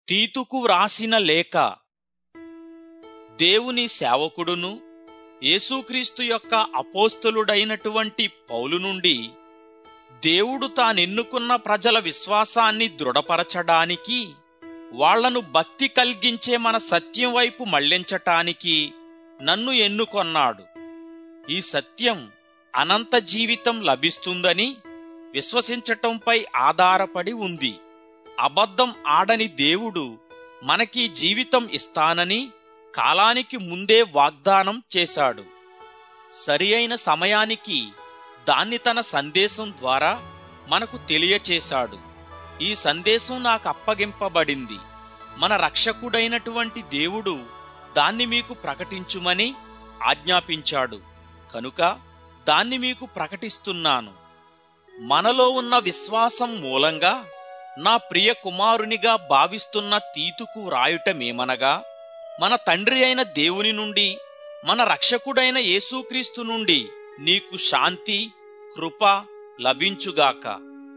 తీతుకు వ్రాసిన లేఖ. దేవుని సేవకుడును యేసుక్రీస్తు యొక్క అపోస్తలుడైనటువంటి పౌలు నుండి, దేవుడు తానెన్నుకున్న ప్రజల విశ్వాసాన్ని దృఢపరచడానికి, వాళ్లను భక్తి కలిగించే మన సత్యం వైపు మళ్లించటానికి నన్ను ఎన్నుకొన్నాడు. ఈ సత్యం అనంత జీవితం లభిస్తుందని విశ్వసించటంపై ఆధారపడి ఉంది. అబద్ధం ఆడని దేవుడు మనకీ జీవితం ఇస్తానని కాలానికి ముందే వాగ్దానం చేశాడు. సరి అయిన సమయానికి దాన్ని తన సందేశం ద్వారా మనకు తెలియచేశాడు. ఈ సందేశం నాకు అప్పగింపబడింది. మన రక్షకుడైనటువంటి దేవుడు దాన్ని మీకు ప్రకటించుమని ఆజ్ఞాపించాడు కనుక దాన్ని మీకు ప్రకటిస్తున్నాను. మనలో ఉన్న విశ్వాసం మూలంగా నా ప్రియ కుమారునిగా భావిస్తున్న తీతుకు వ్రాయుటమేమనగా, మన తండ్రి అయిన దేవుని నుండి, మన రక్షకుడైన యేసుక్రీస్తు నుండి నీకు శాంతి, కృప లభించుగాక.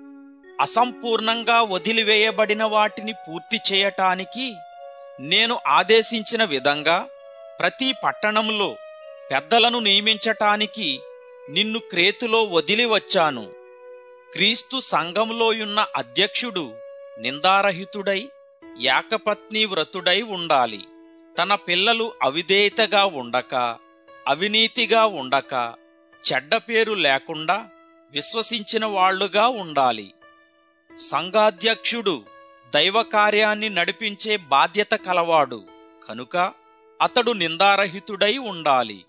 అసంపూర్ణంగా వదిలివేయబడిన వాటిని పూర్తి చేయటానికి నేను ఆదేశించిన విధంగా ప్రతి పట్టణంలో పెద్దలను నియమించటానికి నిన్ను క్రేతులో వదిలి వచ్చాను. క్రీస్తు సంఘంలోయున్న అధ్యక్షుడు నిందారహితుడై ఏకపత్ని వ్రతుడై ఉండాలి. తన పిల్లలు అవిధేయతగా ఉండక, అవినీతిగా ఉండక, చెడ్డ పేరు లేకుండా విశ్వసించిన వాళ్లుగా ఉండాలి. సంఘాధ్యక్షుడు దైవకార్యాన్ని నడిపించే బాధ్యత కలవాడు కనుక అతడు నిందారహితుడై ఉండాలి.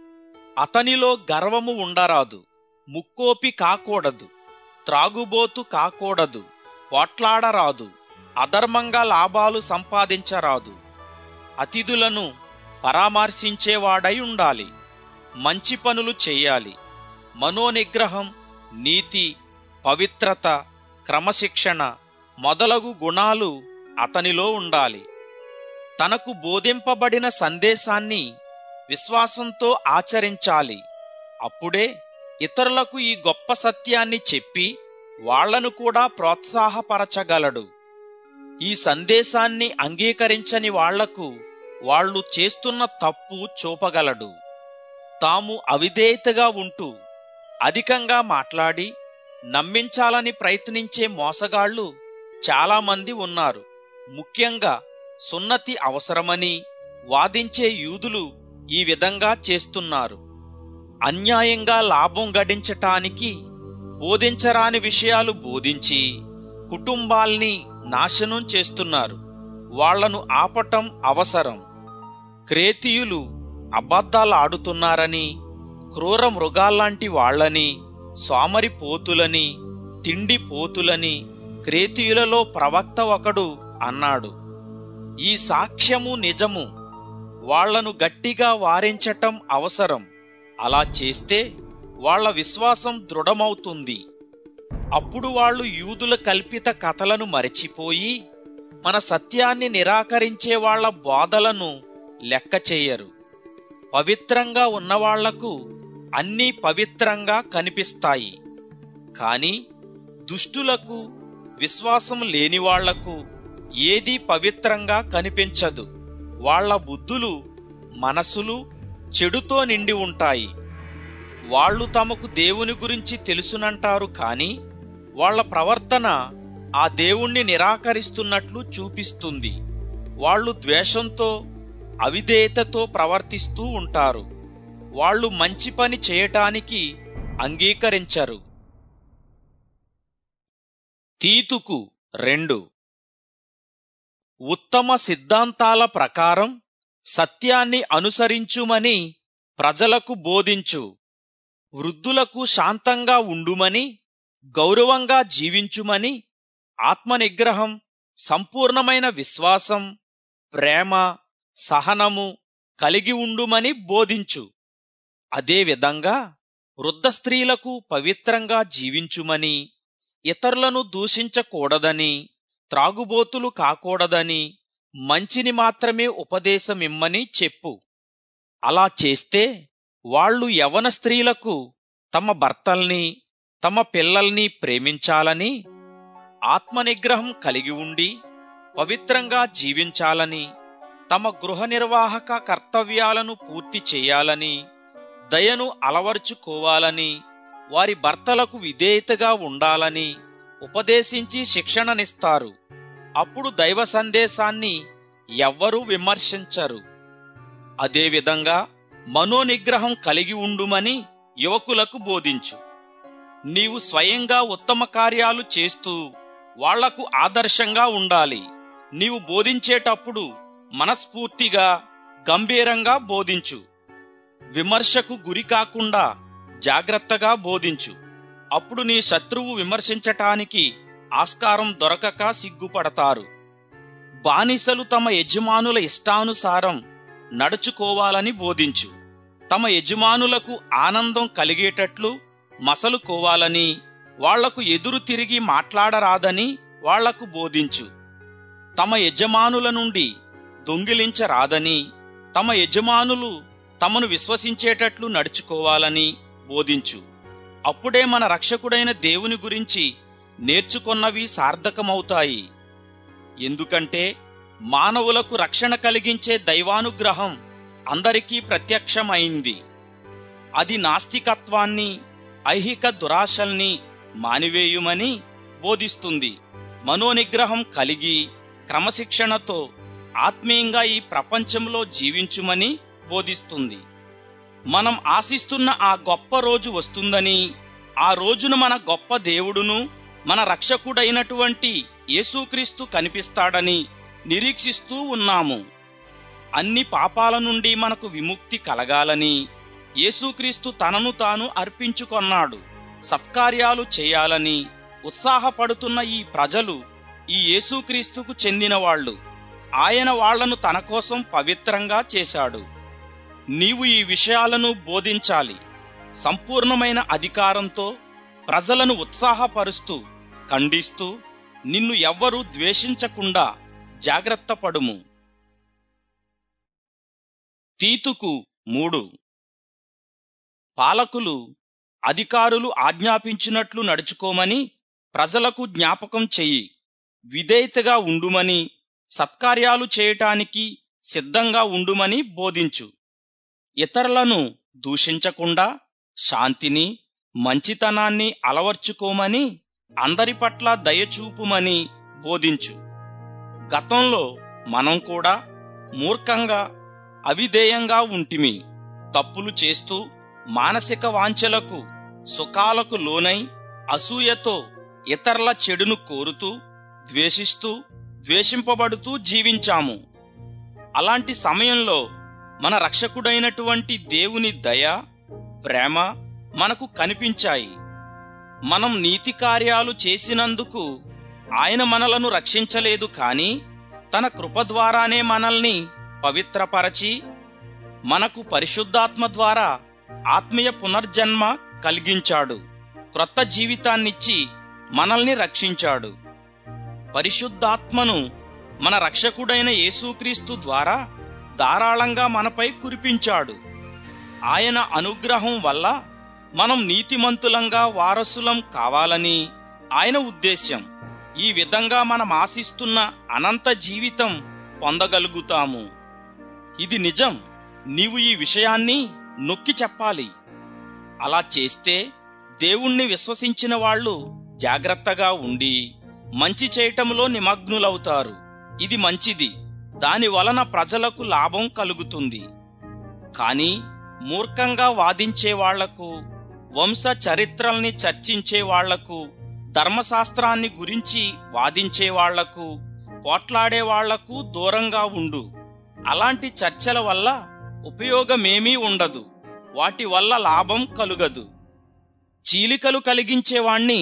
అతనిలో గర్వము ఉండరాదు, ముక్కోపి కాకూడదు, త్రాగుబోతు కాకూడదు, పోట్లాడరాదు, అధర్మంగా లాభాలు సంపాదించరాదు, అతిథులను పరామర్శించేవాడై ఉండాలి, మంచి పనులు చెయ్యాలి. మనోనిగ్రహం, నీతి, పవిత్రత, క్రమశిక్షణ మొదలగు గుణాలు అతనిలో ఉండాలి. తనకు బోధింపబడిన సందేశాన్ని విశ్వాసంతో ఆచరించాలి. అప్పుడే ఇతరులకు ఈ గొప్ప సత్యాన్ని చెప్పి వాళ్లను కూడా ప్రోత్సాహపరచగలడు. ఈ సందేశాన్ని అంగీకరించని వాళ్లకు వాళ్ళు చేస్తున్న తప్పు చూపగలడు. తాము అవిధేయతగా ఉంటూ అధికంగా మాట్లాడి నమ్మించాలని ప్రయత్నించే మోసగాళ్లు చాలామంది ఉన్నారు. ముఖ్యంగా సున్నతి అవసరమని వాదించే యూదులు ఈ విధంగా చేస్తున్నారు. అన్యాయంగా లాభం గడించటానికి బోధించరాని విషయాలు బోధించి కుటుంబాల్ని నాశనం చేస్తున్నారు. వాళ్లను ఆపటం అవసరం. క్రేతీయులు అబద్ధాలాడుతున్నారని, క్రూర మృగాల్లాంటి వాళ్లని, సోమరిపోతులని, తిండిపోతులని క్రేతీయులలో ప్రవక్త ఒకడు అన్నాడు. ఈ సాక్ష్యము నిజము. వాళ్లను గట్టిగా వారించటం అవసరం. అలా చేస్తే వాళ్ల విశ్వాసం దృఢమవుతుంది. అప్పుడు వాళ్ళు యూదుల కల్పిత కథలను మరచిపోయి మన సత్యాన్ని నిరాకరించే వాళ్ల బోధలను లెక్క చెయ్యరు. పవిత్రంగా ఉన్నవాళ్లకు అన్నీ పవిత్రంగా కనిపిస్తాయి. కాని దుష్టులకు, విశ్వాసం లేనివాళ్లకు ఏదీ పవిత్రంగా కనిపించదు. వాళ్ల బుద్ధులు, మనసులు చెడుతో నిండి ఉంటాయి. వాళ్ళు తమకు దేవుని గురించి తెలుసునంటారు కాని వాళ్ల ప్రవర్తన ఆ దేవుణ్ణి నిరాకరిస్తున్నట్లు చూపిస్తుంది. వాళ్ళు ద్వేషంతో, అవిధేయతతో ప్రవర్తిస్తూ ఉంటారు. వాళ్ళు మంచి పని చేయటానికి అంగీకరించరు. తీతుకు 2. ఉత్తమ సిద్ధాంతాల ప్రకారం సత్యాన్ని అనుసరించుమని ప్రజలకు బోధించు. వృద్ధులకు శాంతంగా ఉండుమని, గౌరవంగా జీవించుమని, ఆత్మనిగ్రహం, సంపూర్ణమైన విశ్వాసం, ప్రేమ, సహనము కలిగి ఉండుమని బోధించు. అదేవిధంగా వృద్ధ స్త్రీలకు పవిత్రంగా జీవించుమని, ఇతరులను దూషించకూడదని, త్రాగుబోతులు కాకూడదని, మంచిని మాత్రమే ఉపదేశమిమ్మని చెప్పు. అలా చేస్తే వాళ్ళు యవ్వన స్త్రీలకు తమ భర్తల్ని, తమ పిల్లల్ని ప్రేమించాలని, ఆత్మనిగ్రహం కలిగి ఉండి పవిత్రంగా జీవించాలని, తమ గృహ నిర్వాహక కర్తవ్యాలను పూర్తి చేయాలని, దయను అలవర్చుకోవాలని, వారి భర్తలకు విధేయతగా ఉండాలని ఉపదేశించి శిక్షణనిస్తారు. అప్పుడు దైవ సందేశాన్ని ఎవ్వరూ విమర్శించరు. అదేవిధంగా మనోనిగ్రహం కలిగి ఉండుమని యువకులకు బోధించు. నీవు స్వయంగా ఉత్తమ కార్యాలు చేస్తూ వాళ్లకు ఆదర్శంగా ఉండాలి. నీవు బోధించేటప్పుడు మనస్ఫూర్తిగా, గంభీరంగా బోధించు. విమర్శకు గురి కాకుండా జాగ్రత్తగా బోధించు. అప్పుడు నీ శత్రువు విమర్శించటానికి ఆస్కారం దొరకక సిగ్గుపడతారు. బానిసలు తమ యజమానుల ఇష్టానుసారం నడుచుకోవాలని బోధించు. తమ యజమానులకు ఆనందం కలిగేటట్లు మసలుకోవాలని, వాళ్లకు ఎదురు తిరిగి మాట్లాడరాదని వాళ్లకు బోధించు. తమ యజమానుల నుండి దొంగిలించరాదని, తమ యజమానులు తమను విశ్వసించేటట్లు నడుచుకోవాలని బోధించు. అప్పుడే మన రక్షకుడైన దేవుని గురించి నేర్చుకొన్నవి సార్థకమవుతాయి. ఎందుకంటే మానవులకు రక్షణ కలిగించే దైవానుగ్రహం అందరికీ ప్రత్యక్షమైంది. అది నాస్తికత్వాన్ని, ఐహిక దురాశల్ని మానివేయుమని బోధిస్తుంది. మనోనిగ్రహం కలిగి క్రమశిక్షణతో ఆత్మీయంగా ఈ ప్రపంచంలో జీవించుమని బోధిస్తుంది. మనం ఆశిస్తున్న ఆ గొప్ప రోజు వస్తుందని, ఆ రోజున మన గొప్ప దేవుడును మన రక్షకుడైనటువంటి యేసుక్రీస్తు కనిపిస్తాడని నిరీక్షిస్తూ ఉన్నాము. అన్ని పాపాల నుండి మనకు విముక్తి కలగాలని యేసుక్రీస్తు తనను తాను అర్పించుకొన్నాడు. సత్కార్యాలు చేయాలని ఉత్సాహపడుతున్న ఈ ప్రజలు ఈ యేసుక్రీస్తుకు చెందినవాళ్లు. ఆయన వాళ్లను తన కోసం పవిత్రంగా చేశాడు. నీవు ఈ విషయాలను బోధించాలి. సంపూర్ణమైన అధికారంతో ప్రజలను ఉత్సాహపరుస్తూ, ఖండిస్తూ, నిన్ను ఎవ్వరూ ద్వేషించకుండా జాగ్రత్త పడుము. తీతుకు 3. పాలకులు, అధికారులు ఆజ్ఞాపించినట్లు నడుచుకోమని ప్రజలకు జ్ఞాపకం చెయ్యి. విధేయతగా ఉండుమని, సత్కార్యాలు చేయటానికి సిద్ధంగా ఉండుమని బోధించు. ఇతరులను దూషించకుండా శాంతిని, మంచితనాన్ని అలవర్చుకోమని, అందరి పట్ల దయచూపుమని బోధించు. గతంలో మనం కూడా మూర్ఖంగా, అవిధేయంగా ఉంటిమి. తప్పులు చేస్తూ, మానసిక వాంఛలకు, సుఖాలకు లోనై, అసూయతో ఇతరుల చెడును కోరుతూ, ద్వేషిస్తూ, ద్వేషింపబడుతూ జీవించాము. అలాంటి సమయంలో మన రక్షకుడైనటువంటి దేవుని దయ, ప్రేమ మనకు కనిపించాయి. మనం నీతి కార్యాలు చేసినందుకు ఆయన మనలను రక్షించలేదు, కాని తన కృప ద్వారానే మనల్ని పవిత్రపరచి మనకు పరిశుద్ధాత్మ ద్వారా ఆత్మీయ పునర్జన్మ కలిగించాడు. క్రొత్త జీవితాన్నిచ్చి మనల్ని రక్షించాడు. పరిశుద్ధాత్మను మన రక్షకుడైన యేసుక్రీస్తు ద్వారా ధారాళంగా మనపై కురిపించాడు. ఆయన అనుగ్రహం వల్ల మనం నీతిమంతులంగా వారసులం కావాలని ఆయన ఉద్దేశ్యం. ఈ విధంగా మనం ఆశిస్తున్న అనంత జీవితం పొందగలుగుతాము. ఇది నిజం. నీవు ఈ విషయాన్ని నొక్కి చెప్పాలి. అలా చేస్తే దేవుణ్ణి విశ్వసించిన వాళ్ళు జాగ్రత్తగా ఉండి మంచి చేయటంలో నిమగ్నులవుతారు. ఇది మంచిది. దాని వలన ప్రజలకు లాభం కలుగుతుంది. కాని మూర్ఖంగా వాదించే వాళ్లకు, వంశ చరిత్రల్ని చర్చించే వాళ్లకు, ధర్మశాస్త్రాన్ని గురించి వాదించే వాళ్లకు, పోట్లాడే వాళ్లకు దూరంగా ఉండు. అలాంటి చర్చల వల్ల ఉపయోగమేమీ ఉండదు. వాటి వల్ల లాభం కలుగదు. చీలికలు కలిగించేవాణ్ణి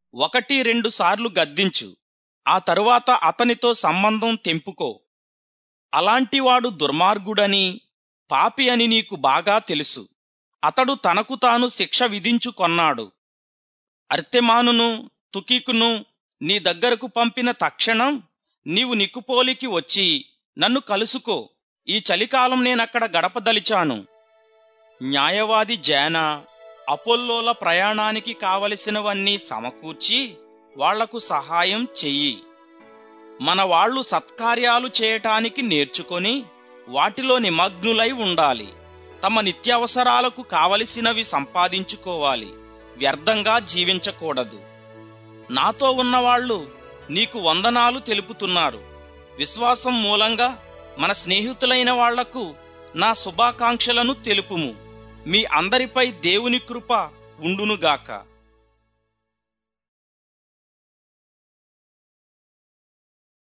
1-2 సార్లు గద్దించు. ఆ తరువాత అతనితో సంబంధం తెంపుకో. అలాంటివాడు దుర్మార్గుడని, పాపి అని నీకు బాగా తెలుసు. అతడు తనకు తాను శిక్ష విధించుకొన్నాడు. అర్తెమానును, తుకికును నీ దగ్గరకు పంపిన తక్షణం నీవు నికుపోలికి వచ్చి నన్ను కలుసుకో. ఈ చలికాలం నేనక్కడ గడపదలిచాను. న్యాయవాది జానా, అపోల్లోల ప్రయాణానికి కావలసినవన్నీ సమకూర్చి వాళ్లకు సహాయం చెయ్యి. మన వాళ్ళు సత్కార్యాలు చేయటానికి నేర్చుకొని వాటిలో నిమగ్నులై ఉండాలి. తమ నిత్యావసరాలకు కావలసినవి సంపాదించుకోవాలి, వ్యర్థంగా జీవించకూడదు. నాతో ఉన్నవాళ్లు నీకు వందనాలు తెలుపుతున్నారు. విశ్వాసం మూలంగా మన స్నేహితులైన వాళ్లకు నా శుభాకాంక్షలను తెలుపుము. మీ అందరిపై దేవుని కృప ఉండునుగాక.